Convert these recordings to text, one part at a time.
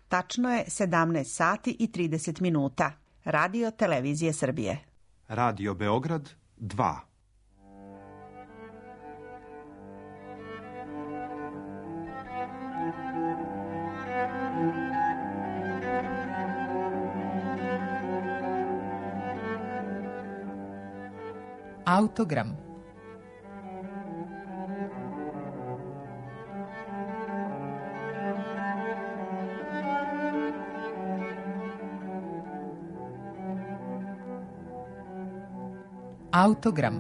Tačno je 17 sati i 30 minuta. Radio Televizije Srbije. Radio Beograd 2. Autogram. Autogram.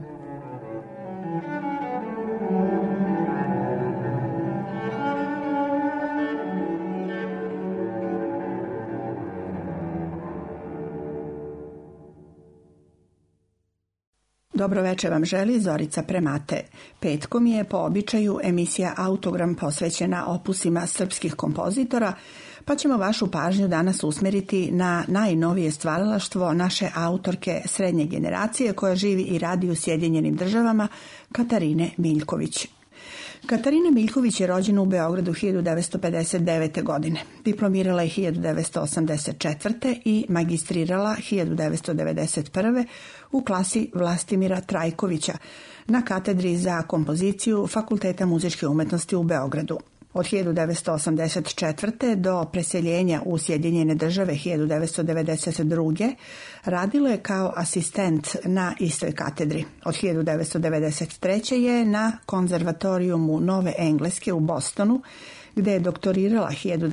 Dobro večer vam želi Zorica Premate. Petkom je po običaju emisija Autogram posvećena opusima srpskih kompozitora, pa ćemo vašu pažnju danas usmeriti na najnovije stvaralaštvo naše autorke srednje generacije koja živi i radi u Sjedinjenim Državama, Katarine Miljković. Katarina Miljković je rođena u Beogradu 1959. godine. Diplomirala je 1984. i magistrirala 1991. u klasi Vlastimira Trajkovića na katedri za kompoziciju Fakulteta muzičke umetnosti u Beogradu. Od 1984. do preseljenja u Sjedinjene Države 1992. radila je kao asistent na istoj katedri. Od 1993. je na konzervatorijumu Nove Engleske u Bostonu, gde je doktorirala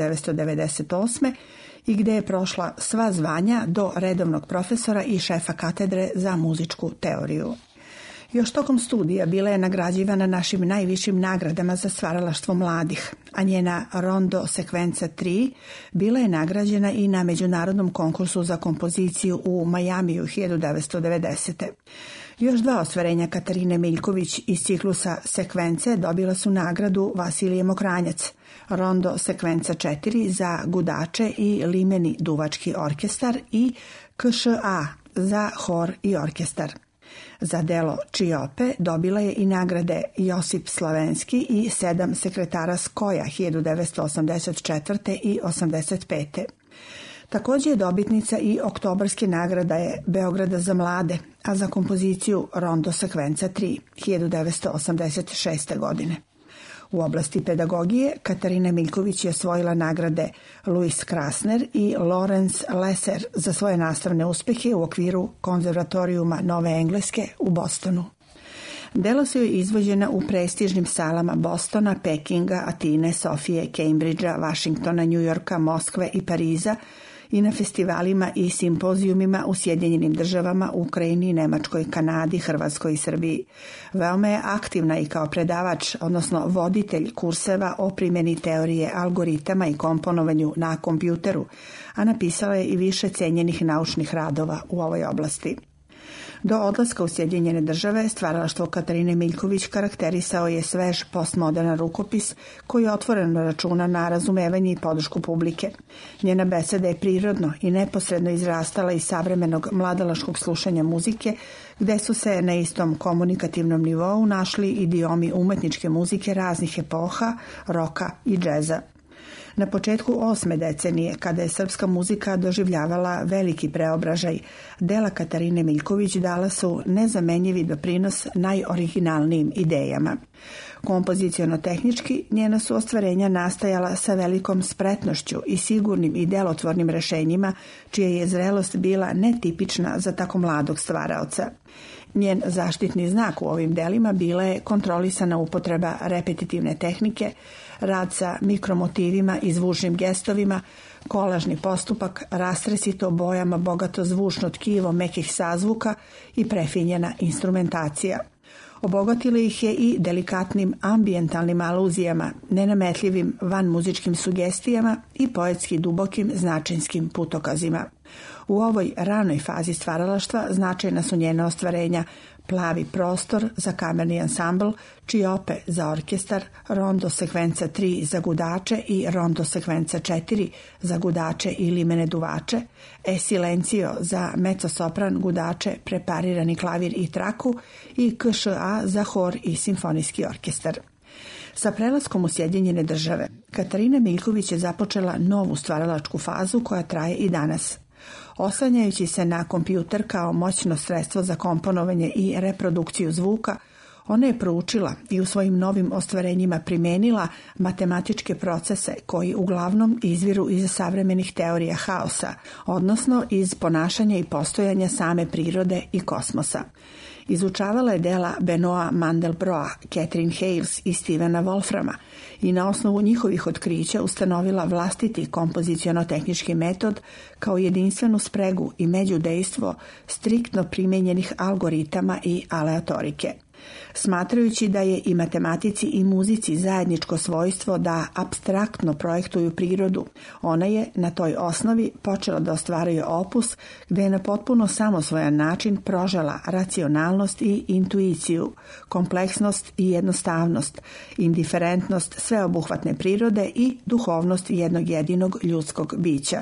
1998. i gde je prošla sva zvanja do redovnog profesora i šefa katedre za muzičku teoriju. Još tokom studija bila je nagrađivana našim najvišim nagradama za stvaralaštvo mladih, a njena Rondo sekvenca 3 bila je nagrađena i na međunarodnom konkursu za kompoziciju u Majamiju 1990. Još dva ostvarenja Katarine Miljković iz ciklusa sekvence dobila su nagradu Vasilije Mokranjac, Rondo sekvenca 4 za gudače i limeni duvački orkestar i KŠA za hor i orkestar. Za delo Čiope dobila je i nagrade Josip Slavenski i 7 sekretara Skoja 1984. i 85. Također je dobitnica i oktobarske nagrade Beograda za mlade, a za kompoziciju Rondo sekvenca 3 1986. godine. U oblasti pedagogije Katarina Miljković je osvojila nagrade Louis Krasner i Lawrence Lesser za svoje nastavne uspehe u okviru konzervatorijuma Nove Engleske u Bostonu. Dela su joj izvođena u prestižnim salama Bostona, Pekinga, Atine, Sofije, Cambridgea, Vašingtona, Njujorka, Moskve i Pariza i na festivalima i simpozijumima u Sjedinjenim Državama, Ukrajini, Nemačkoj, Kanadi, Hrvatskoj i Srbiji. Veoma je aktivna i kao predavač, odnosno voditelj kurseva o primjeni teorije algoritama i komponovanju na kompjuteru, a napisala je i više cenjenih naučnih radova u ovoj oblasti. Do odlaska u Sjedinjene Države stvaralaštvo Katarine Miljković karakterisao je svež postmodernan rukopis koji otvoreno računa na razumevanje i podršku publike. Njena beseda je prirodno i neposredno izrastala iz savremenog mladalaškog slušanja muzike, gde su se na istom komunikativnom nivou našli idiomi umetničke muzike raznih epoha, roka i džeza. Na početku 8. decenije, kada je srpska muzika doživljavala veliki preobražaj, dela Katarine Miljković dala su nezamenjivi doprinos najoriginalnijim idejama. Kompoziciono-tehnički njena su ostvarenja nastajala sa velikom spretnošću i sigurnim i delotvornim rešenjima, čija je zrelost bila netipična za tako mladog stvaraoca. Njen zaštitni znak u ovim delima bila je kontrolisana upotreba repetitivne tehnike, rad sa mikromotivima i zvučnim gestovima, kolažni postupak, rastresito bojama bogato zvučno tkivo mekih sazvuka i prefinjena instrumentacija. Obogatili ih je i delikatnim ambijentalnim aluzijama, nenametljivim vanmuzičkim sugestijama i poetski dubokim značinskim putokazima. U ovoj ranoj fazi stvaralaštva značajna su njena ostvarenja Plavi prostor za kamerni ansambl, Čiope za orkestar, Rondo sekvenca 3 za gudače i Rondo sekvenca 4 za gudače i limene duvače, E silencio za mezzosopran, gudače, preparirani klavir i traku i KŠA za hor i simfonijski orkestar. Sa prelaskom u Sjedinjene Države, Katarina Miljković je započela novu stvaralačku fazu koja traje i danas. Oslanjajući se na kompjuter kao moćno sredstvo za komponovanje i reprodukciju zvuka, ona je proučila i u svojim novim ostvarenjima primenila matematičke procese koji uglavnom izviru iz savremenih teorija haosa, odnosno iz ponašanja i postojanja same prirode i kosmosa. Izučavala je dela Benoîta Mandelbroa, Catherine Hales i Stevena Wolframa i na osnovu njihovih otkrića ustanovila vlastiti kompoziciono-tehnički metod kao jedinstvenu spregu i međudejstvo striktno primenjenih algoritama i aleatorike. Smatrajući da je i matematici i muzici zajedničko svojstvo da apstraktno projektuju prirodu, ona je na toj osnovi počela da ostvaruje opus gde je na potpuno samosvojan način prožela racionalnost i intuiciju, kompleksnost i jednostavnost, indiferentnost sveobuhvatne prirode i duhovnost jednog jedinog ljudskog bića.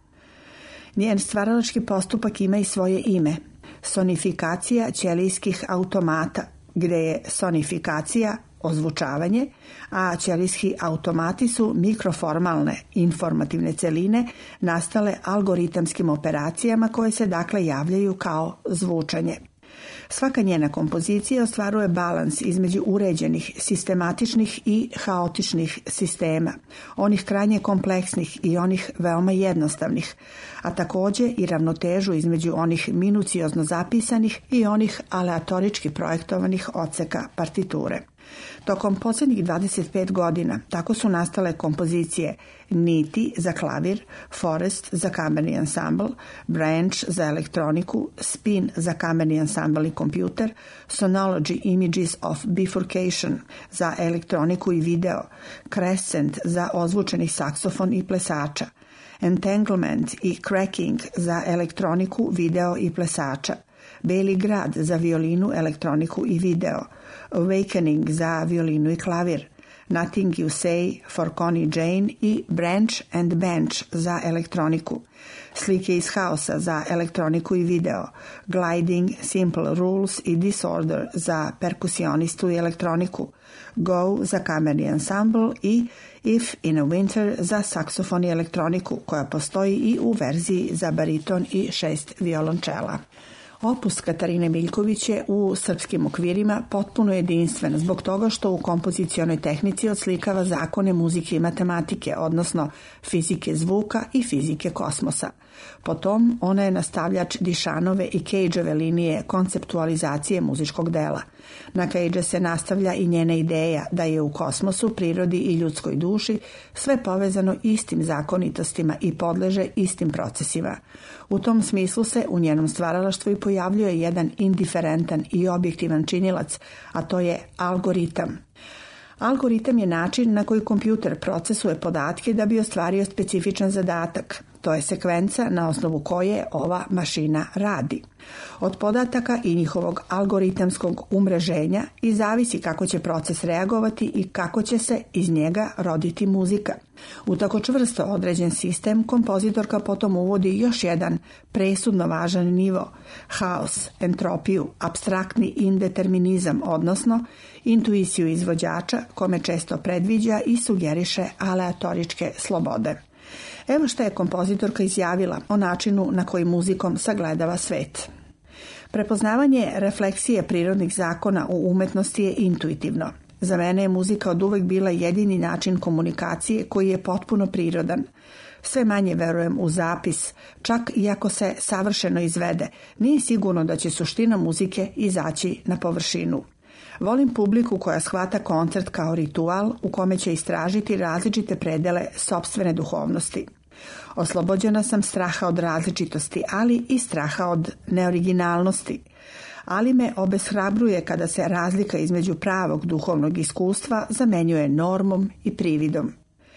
Njen stvaralački postupak ima i svoje ime – sonifikacija ćelijskih automata, gde je sonifikacija ozvučavanje, a ćelijski automati su mikroformalne informativne celine nastale algoritamskim operacijama koje se dakle javljaju kao zvučanje. Svaka njena kompozicija ostvaruje balans između uređenih, sistematičnih i haotičnih sistema, onih krajnje kompleksnih i onih veoma jednostavnih, a također i ravnotežu između onih minuciozno zapisanih i onih aleatorički projektovanih odseka partiture. Tokom posljednjih 25 godina tako su nastale kompozicije Niti za klavir, Forest za kamerni ansambl, Branch za elektroniku, Spin za kamerni ansambl i kompjuter, Sonology Images of Bifurcation za elektroniku i video, Crescent za ozvučeni saksofon i plesača, Entanglement i Cracking za elektroniku, video i plesača, Beli grad za violinu, elektroniku i video, Awakening za violinu i klavir, Nothing You Say for Connie Jane i Branch and Bench za elektroniku, Slike iz haosa za elektroniku i video, Gliding, Simple Rules i Disorder za perkusionistu i elektroniku, Go za kamerni ansambl i If in a Winter za saksofon i elektroniku, koja postoji i u verziji za bariton i 6 violončela. Opus Katarine Miljković je u srpskim okvirima potpuno jedinstven zbog toga što u kompozicionoj tehnici odslikava zakone muzike i matematike, odnosno fizike zvuka i fizike kosmosa. Potom ona je nastavljač Dišanove i Cageove linije konceptualizacije muzičkog dela. Na Cage se nastavlja i njena ideja da je u kosmosu, prirodi i ljudskoj duši sve povezano istim zakonitostima i podleže istim procesima. U tom smislu se u njenom stvaralaštvu i pojavljuje jedan indiferentan i objektivan činilac, a to je algoritam. Algoritam je način na koji kompjuter procesuje podatke da bi ostvario specifičan zadatak. To je sekvenca na osnovu koje ova mašina radi. Od podataka i njihovog algoritamskog umreženja i zavisi kako će proces reagovati i kako će se iz njega roditi muzika. U tako čvrsto određen sistem kompozitorka potom uvodi još jedan presudno važan nivo, haos, entropiju, apstraktni indeterminizam, odnosno intuiciju izvođača kome često predviđa i sugeriše aleatoričke slobode. Evo što je kompozitorka izjavila o načinu na koji muzikom sagledava svet. Prepoznavanje refleksije prirodnih zakona u umetnosti je intuitivno. Za mene je muzika oduvek bila jedini način komunikacije koji je potpuno prirodan. Sve manje verujem u zapis, čak i ako se savršeno izvede, nije sigurno da će suština muzike izaći na površinu. Volim publiku koja shvata koncert kao ritual u kome će istražiti različite predele sopstvene duhovnosti. Oslobođena sam straha od različitosti, ali i straha od neoriginalnosti. Ali me obeshrabruje kada se razlika između pravog duhovnog iskustva zamenjuje normom i prividom.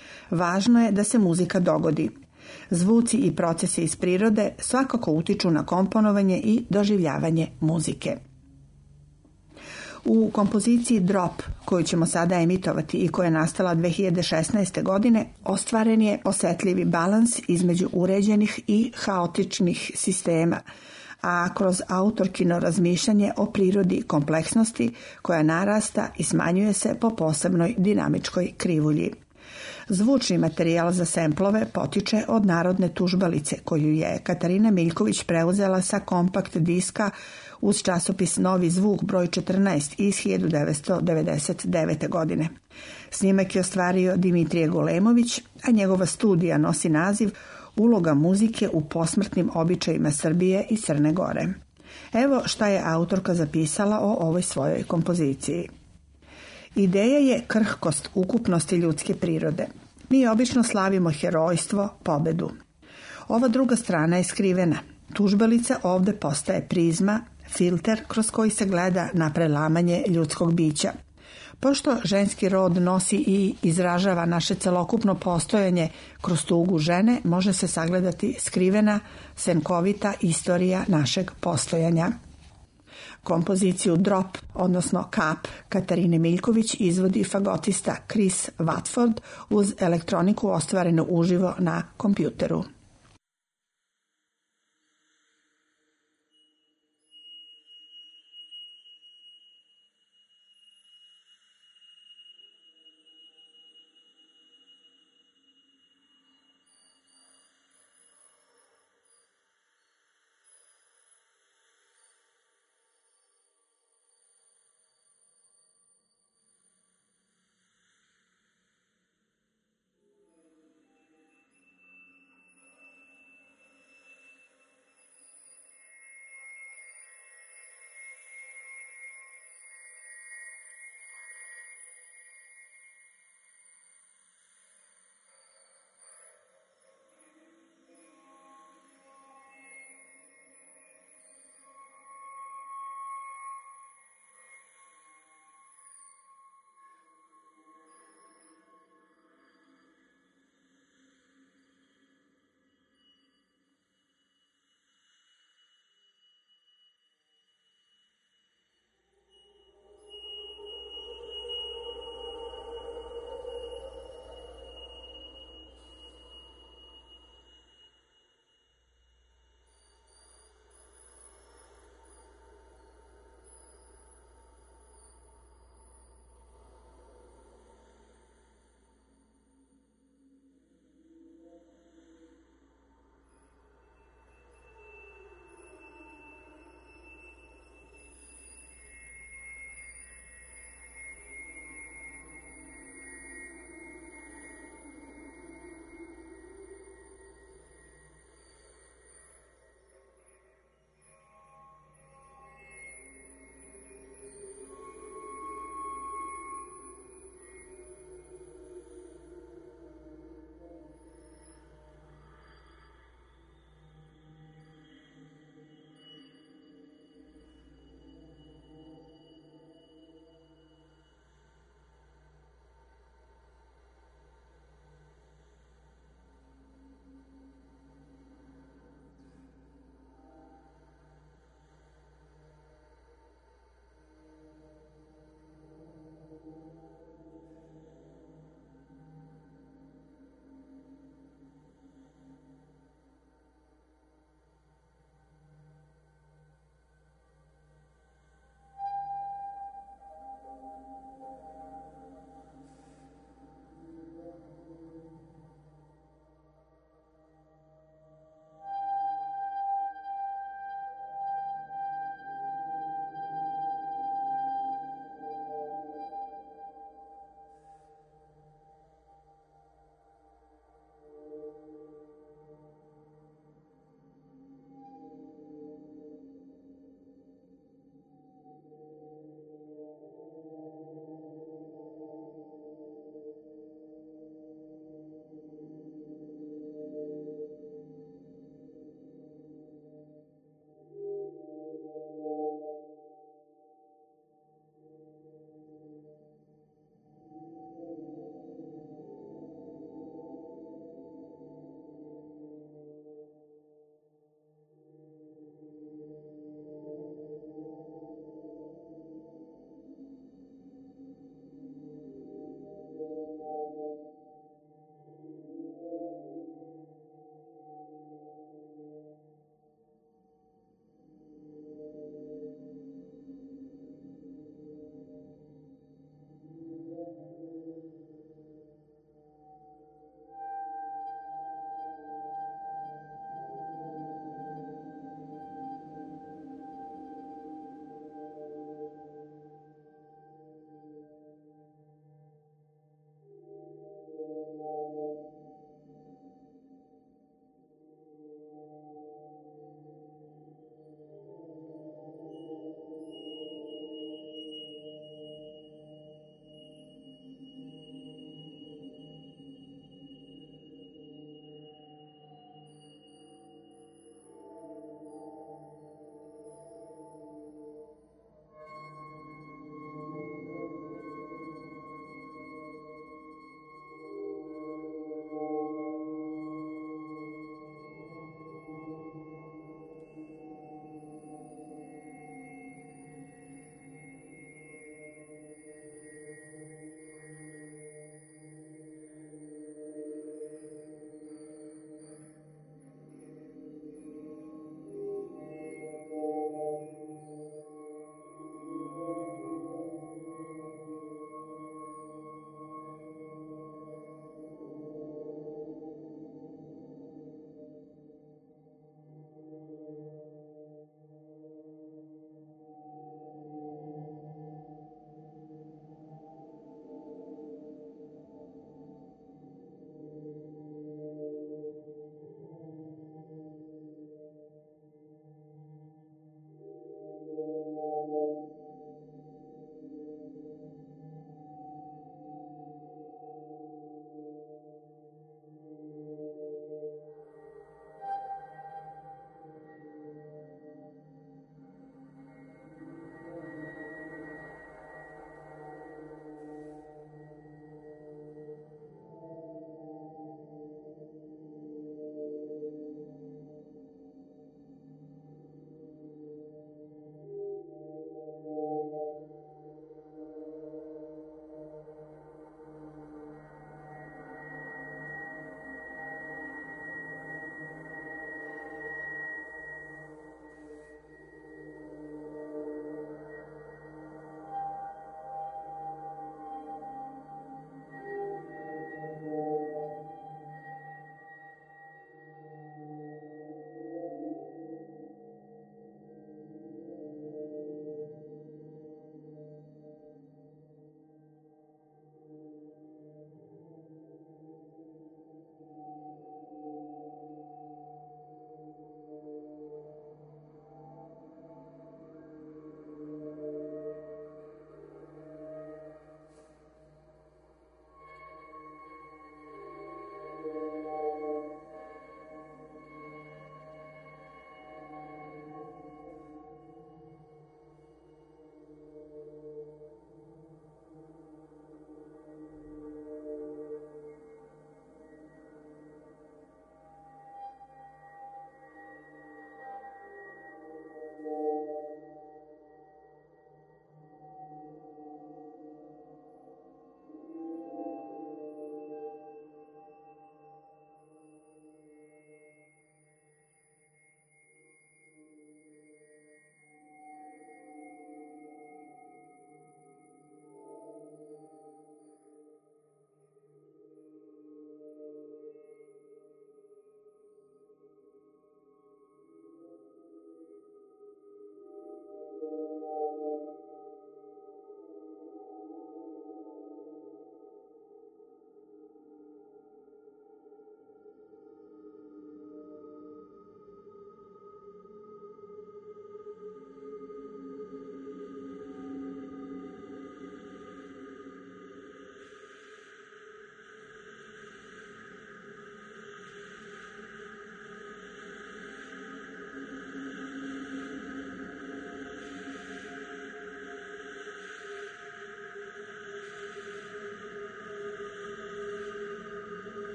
Važno je da se muzika dogodi. Zvuci i procesi iz prirode svakako utiču na komponovanje i doživljavanje muzike. U kompoziciji Drop, koju ćemo sada emitovati i koja je nastala 2016. godine, ostvaren je osetljivi balans između uređenih i haotičnih sistema, a kroz autorkino razmišljanje o prirodi kompleksnosti koja narasta i smanjuje se po posebnoj dinamičkoj krivulji. Zvučni materijal za semplove potiče od narodne tužbalice koju je Katarina Miljković preuzela sa kompakt diska uz časopis Novi zvuk broj 14 iz 1999. godine. Snimak je ostvario Dimitrije Golemović, a njegova studija nosi naziv Uloga muzike u posmrtnim običajima Srbije i Crne Gore. Evo šta je autorka zapisala o ovoj svojoj kompoziciji. Ideja je krhkost ukupnosti ljudske prirode. Mi obično slavimo herojstvo, pobedu. Ova druga strana je skrivena. Tužbalica ovde postaje prizma, filter kroz koji se gleda na prelamanje ljudskog bića. Pošto ženski rod nosi i izražava naše celokupno postojanje kroz tugu žene, može se sagledati skrivena, senkovita istorija našeg postojanja. Kompoziciju Drop, odnosno Kap, Katarine Miljković izvodi fagotista Chris Watford uz elektroniku ostvarenu uživo na kompjuteru.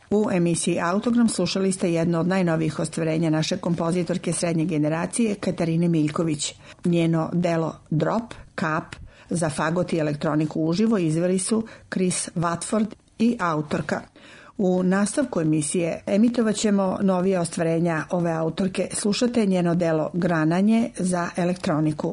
U emisiji Autogram slušali ste jedno od najnovijih ostvarenja naše kompozitorke srednje generacije Katarine Miljković. Njeno delo Drop, Kap za fagot i elektroniku uživo izveli su Chris Watford i autorka. U nastavku emisije emitovat ćemo novije ostvarenja ove autorke. Slušate njeno delo Grananje za elektroniku.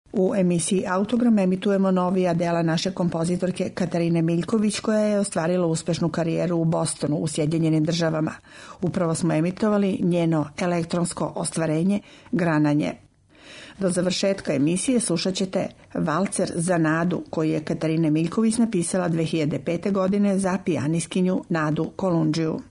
U emisiji Autogram emitujemo novija dela naše kompozitorke Katarine Miljković, koja je ostvarila uspešnu karijeru u Bostonu u Sjedinjenim Državama. Upravo smo emitovali njeno elektronsko ostvarenje Grananje. Do završetka emisije slušat ćete Valcer za Nadu, koji je Katarina Miljković napisala 2005. godine za pijaniskinju Nadu Kolundžiju.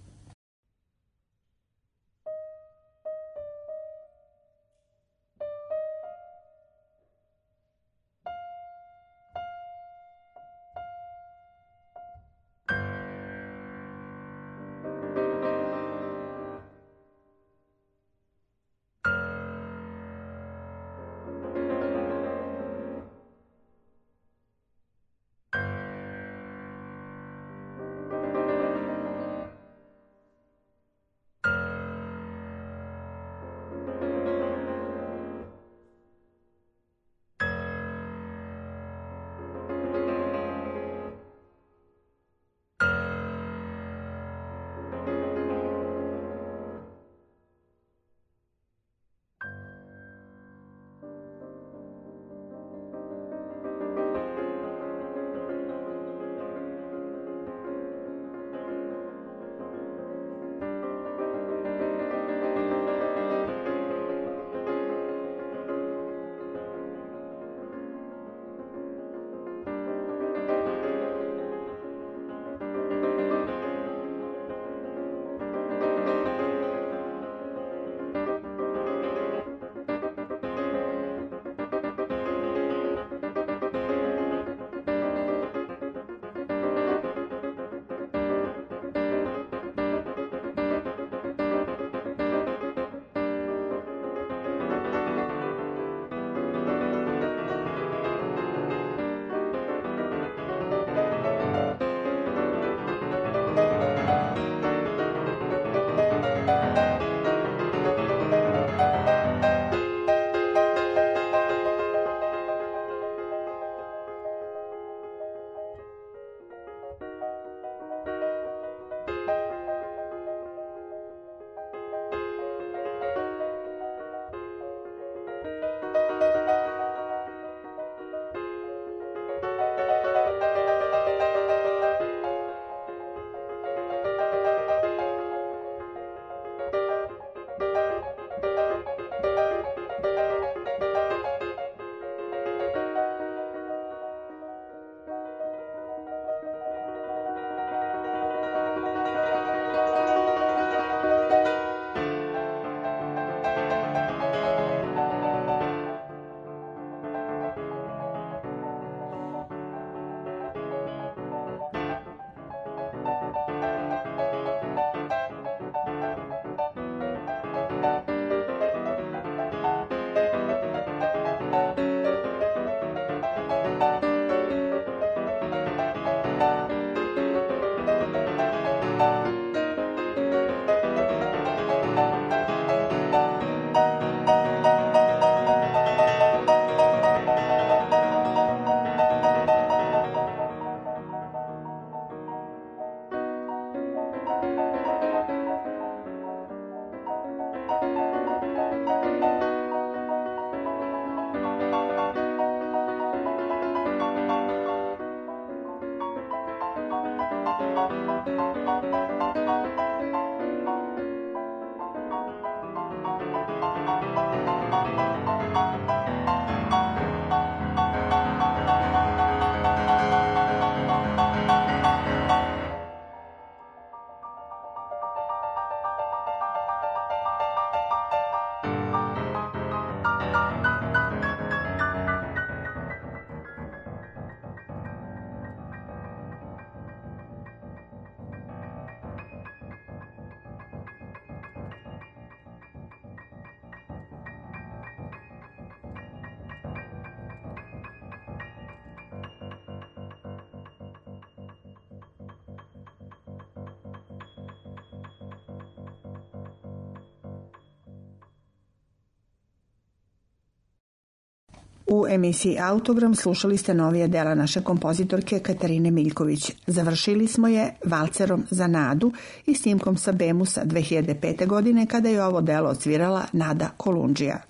U emisiji Autogram slušali ste novije dela naše kompozitorke Katarine Miljković. Završili smo je Valcerom za Nadu i snimkom sa Bemusa 2005. godine kada je ovo delo odsvirala Nada Kolundžija.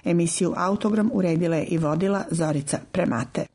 Emisiju Autogram uredila je i vodila Zorica Premate.